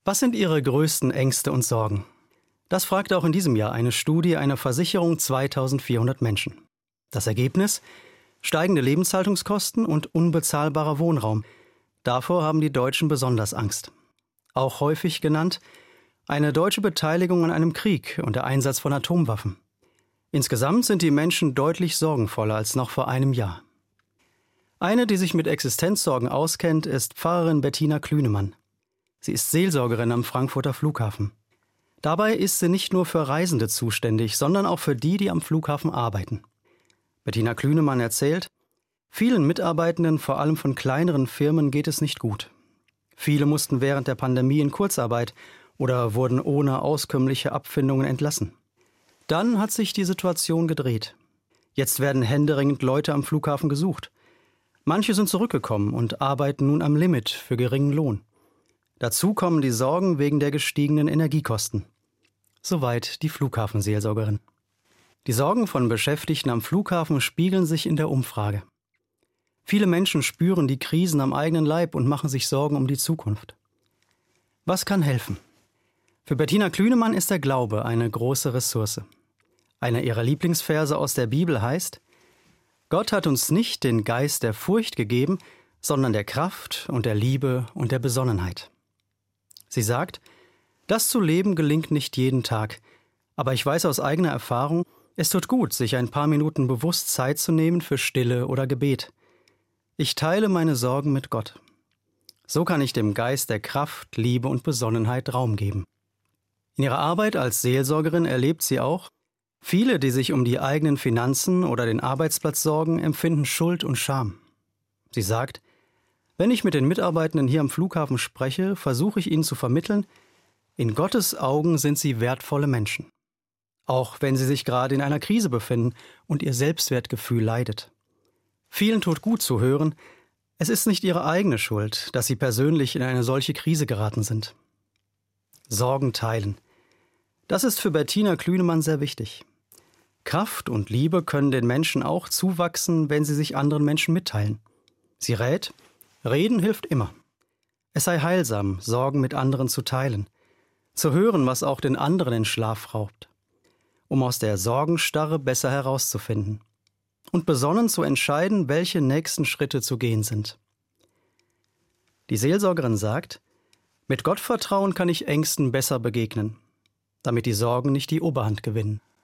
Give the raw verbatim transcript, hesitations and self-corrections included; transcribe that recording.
Was sind Ihre größten Ängste und Sorgen? Das fragte auch in diesem Jahr eine Studie einer Versicherung zweitausendvierhundert Menschen. Das Ergebnis? Steigende Lebenshaltungskosten und unbezahlbarer Wohnraum. Davor haben die Deutschen besonders Angst. Auch häufig genannt eine deutsche Beteiligung an einem Krieg und der Einsatz von Atomwaffen. Insgesamt sind die Menschen deutlich sorgenvoller als noch vor einem Jahr. Eine, die sich mit Existenzsorgen auskennt, ist Pfarrerin Bettina Klünemann. Sie ist Seelsorgerin am Frankfurter Flughafen. Dabei ist sie nicht nur für Reisende zuständig, sondern auch für die, die am Flughafen arbeiten. Bettina Klünemann erzählt, vielen Mitarbeitenden, vor allem von kleineren Firmen, geht es nicht gut. Viele mussten während der Pandemie in Kurzarbeit oder wurden ohne auskömmliche Abfindungen entlassen. Dann hat sich die Situation gedreht. Jetzt werden händeringend Leute am Flughafen gesucht. Manche sind zurückgekommen und arbeiten nun am Limit für geringen Lohn. Dazu kommen die Sorgen wegen der gestiegenen Energiekosten. Soweit die Flughafenseelsorgerin. Die Sorgen von Beschäftigten am Flughafen spiegeln sich in der Umfrage. Viele Menschen spüren die Krisen am eigenen Leib und machen sich Sorgen um die Zukunft. Was kann helfen? Für Bettina Klünemann ist der Glaube eine große Ressource. Einer ihrer Lieblingsverse aus der Bibel heißt: Gott hat uns nicht den Geist der Furcht gegeben, sondern der Kraft und der Liebe und der Besonnenheit. Sie sagt, das zu leben gelingt nicht jeden Tag, aber ich weiß aus eigener Erfahrung, es tut gut, sich ein paar Minuten bewusst Zeit zu nehmen für Stille oder Gebet. Ich teile meine Sorgen mit Gott. So kann ich dem Geist der Kraft, Liebe und Besonnenheit Raum geben. In ihrer Arbeit als Seelsorgerin erlebt sie auch, viele, die sich um die eigenen Finanzen oder den Arbeitsplatz sorgen, empfinden Schuld und Scham. Sie sagt, wenn ich mit den Mitarbeitenden hier am Flughafen spreche, versuche ich ihnen zu vermitteln, in Gottes Augen sind sie wertvolle Menschen. Auch wenn sie sich gerade in einer Krise befinden und ihr Selbstwertgefühl leidet. Vielen tut gut zu hören, es ist nicht ihre eigene Schuld, dass sie persönlich in eine solche Krise geraten sind. Sorgen teilen. Das ist für Bettina Klünemann sehr wichtig. Kraft und Liebe können den Menschen auch zuwachsen, wenn sie sich anderen Menschen mitteilen. Sie rät, Reden hilft immer. Es sei heilsam, Sorgen mit anderen zu teilen, zu hören, was auch den anderen den Schlaf raubt, um aus der Sorgenstarre besser herauszufinden und besonnen zu entscheiden, welche nächsten Schritte zu gehen sind. Die Seelsorgerin sagt, mit Gottvertrauen kann ich Ängsten besser begegnen, damit die Sorgen nicht die Oberhand gewinnen.